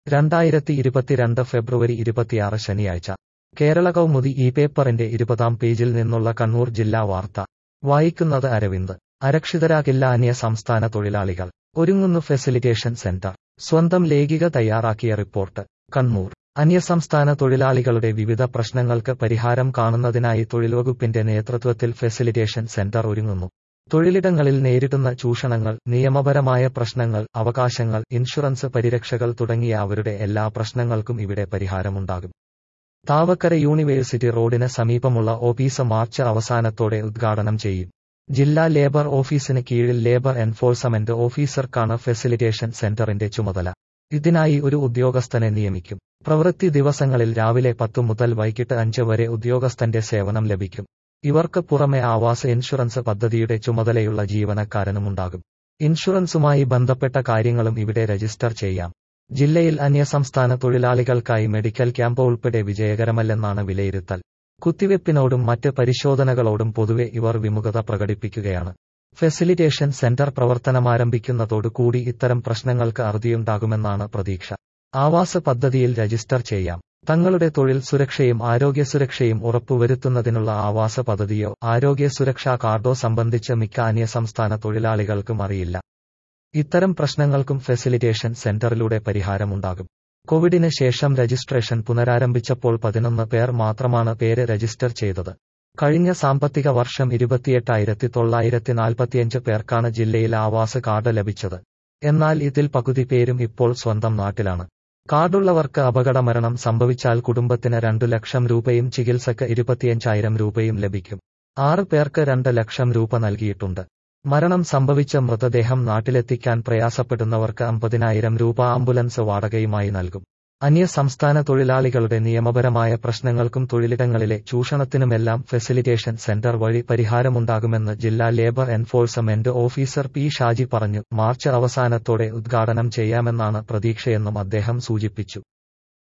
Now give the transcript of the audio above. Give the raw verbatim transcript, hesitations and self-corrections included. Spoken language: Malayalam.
രണ്ടായിരത്തി ഇരുപത്തിരണ്ട് ഫെബ്രുവരി ഇരുപത്തിയാറ് ശനിയാഴ്ച കേരള കൗമുദി ഈ പേപ്പറിന്റെ ഇരുപതാം പേജിൽ നിന്നുള്ള കണ്ണൂർ ജില്ലാ വാർത്ത വായിക്കുന്നത് അരവിന്ദ്. അരക്ഷിതരാകില്ല അന്യ സംസ്ഥാന തൊഴിലാളികൾ, ഒരുങ്ങുന്നു ഫെസിലിറ്റേഷൻ സെന്റർ. സ്വന്തം ലേഖിക തയ്യാറാക്കിയ റിപ്പോർട്ട്. കണ്ണൂർ. അന്യസംസ്ഥാന തൊഴിലാളികളുടെ വിവിധ പ്രശ്നങ്ങൾക്ക് പരിഹാരം കാണുന്നതിനായി തൊഴിൽവകുപ്പിന്റെ നേതൃത്വത്തിൽ ഫെസിലിറ്റേഷൻ സെന്റർ ഒരുങ്ങുന്നു. തൊഴിലിടങ്ങളിൽ നേരിടുന്ന ചൂഷണങ്ങൾ, നിയമപരമായ പ്രശ്നങ്ങൾ, അവകാശങ്ങൾ, ഇൻഷുറൻസ് പരിരക്ഷകൾ തുടങ്ങിയ അവരുടെ എല്ലാ പ്രശ്നങ്ങൾക്കും ഇവിടെ പരിഹാരമുണ്ടാകും. താവക്കര യൂണിവേഴ്സിറ്റി റോഡിന് സമീപമുള്ള ഓഫീസ് മാർച്ച് അവസാനത്തോടെ ഉദ്ഘാടനം ചെയ്യും. ജില്ലാ ലേബർ ഓഫീസിന് കീഴിൽ ലേബർ എൻഫോഴ്സ്മെന്റ് ഓഫീസർക്കാണ് ഫെസിലിറ്റേഷൻ സെന്ററിന്റെ ചുമതല. ഇതിനായി ഒരു ഉദ്യോഗസ്ഥനെ നിയമിക്കും. പ്രവൃത്തി ദിവസങ്ങളിൽ രാവിലെ പത്ത് മുതൽ വൈകിട്ട് അഞ്ച് വരെ ഉദ്യോഗസ്ഥന്റെ സേവനം ലഭിക്കും. ഇവർക്ക് പുറമെ ആവാസ് ഇൻഷുറൻസ് പദ്ധതിയുടെ ചുമതലയുള്ള ജീവനക്കാരനുമുണ്ടാകും. ഇൻഷുറൻസുമായി ബന്ധപ്പെട്ട കാര്യങ്ങളും ഇവിടെ രജിസ്റ്റർ ചെയ്യാം. ജില്ലയിൽ അന്യസംസ്ഥാന തൊഴിലാളികൾക്കായി മെഡിക്കൽ ക്യാമ്പ് ഉൾപ്പെടെ വിജയകരമല്ലെന്നാണ് വിലയിരുത്തൽ. കുത്തിവെപ്പിനോടും മറ്റ് പരിശോധനകളോടും പൊതുവെ ഇവർ വിമുഖത പ്രകടിപ്പിക്കുകയാണ്. ഫെസിലിറ്റേഷൻ സെന്റർ പ്രവർത്തനമാരംഭിക്കുന്നതോടുകൂടി ഇത്തരം പ്രശ്നങ്ങൾക്ക് അറുതിയുണ്ടാകുമെന്നാണ് പ്രതീക്ഷ. ആവാസ് പദ്ധതിയിൽ രജിസ്റ്റർ ചെയ്യാം. തങ്ങളുടെ തൊഴിൽ സുരക്ഷയും ആരോഗ്യ സുരക്ഷയും ഉറപ്പുവരുത്തുന്നതിനുള്ള ആവാസ പദ്ധതിയോ ആരോഗ്യ സുരക്ഷാ കാർഡോ സംബന്ധിച്ച് മിക്ക അന്യസംസ്ഥാന തൊഴിലാളികൾക്കും അറിയില്ല. ഇത്തരം പ്രശ്നങ്ങൾക്കും ഫെസിലിറ്റേഷൻ സെന്ററിലൂടെ പരിഹാരമുണ്ടാകും. കോവിഡിന് ശേഷം രജിസ്ട്രേഷൻ പുനരാരംഭിച്ചപ്പോൾ പതിനൊന്ന് പേർ മാത്രമാണ് പേര് രജിസ്റ്റർ ചെയ്തത്. കഴിഞ്ഞ സാമ്പത്തിക വർഷം ഇരുപത്തിയെട്ടായിരത്തി തൊള്ളായിരത്തി നാൽപ്പത്തിയഞ്ച് പേർക്കാണ് ജില്ലയിൽ ആവാസ് കാർഡ് ലഭിച്ചത്. എന്നാൽ ഇതിൽ പകുതി പേരും ഇപ്പോൾ സ്വന്തം നാട്ടിലാണ്. കാർഡുള്ളവർക്ക് അപകടമരണം സംഭവിച്ചാൽ കുടുംബത്തിന് രണ്ടു ലക്ഷം രൂപയും ചികിത്സക്ക് ഇരുപത്തിയഞ്ചായിരം രൂപയും ലഭിക്കും. ആറ് പേർക്ക് രണ്ട് ലക്ഷം രൂപ നൽകിയിട്ടുണ്ട്. മരണം സംഭവിച്ച മൃതദേഹം നാട്ടിലെത്തിക്കാൻ പ്രയാസപ്പെടുന്നവർക്ക് അമ്പതിനായിരം രൂപ ആംബുലൻസ് വാടകയുമായി നൽകും. അന്യ സംസ്ഥാന തൊഴിലാളികളുടെ നിയമപരമായ പ്രശ്നങ്ങൾക്കും തൊഴിലിടങ്ങളിലെ ചൂഷണത്തിനുമെല്ലാം ഫെസിലിറ്റേഷൻ സെന്റർ വഴി പരിഹാരമുണ്ടാകുമെന്ന് ജില്ലാ labour enforcement officer P Shaji പറഞ്ഞു. മാർച്ച് അവസാനത്തോടെ ഉദ്ഘാടനം ചെയ്യാമെന്നാണ് പ്രതീക്ഷയെന്നും അദ്ദേഹം സൂചിപ്പിച്ചു.